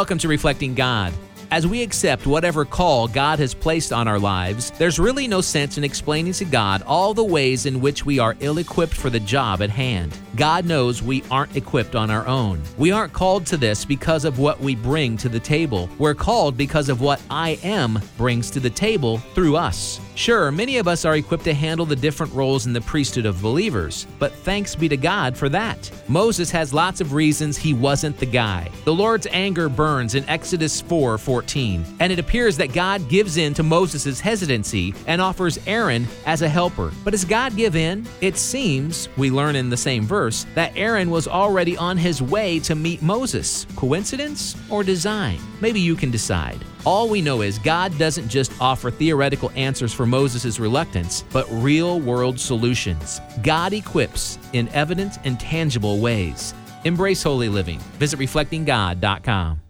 Welcome to Reflecting God. As we accept whatever call God has placed on our lives, there's really no sense in explaining to God all the ways in which we are ill-equipped for the job at hand. God knows we aren't equipped on our own. We aren't called to this because of what we bring to the table. We're called because of what I Am brings to the table through us. Sure, many of us are equipped to handle the different roles in the priesthood of believers, but thanks be to God for that. Moses has lots of reasons he wasn't the guy. The Lord's anger burns in Exodus 4:14, and it appears that God gives in to Moses' hesitancy and offers Aaron as a helper. But does God give in? It seems, we learn in the same verse, that Aaron was already on his way to meet Moses. Coincidence or design? Maybe you can decide. All we know is God doesn't just offer theoretical answers for Moses' reluctance, but real-world solutions. God equips in evident and tangible ways. Embrace holy living. Visit reflectinggod.com.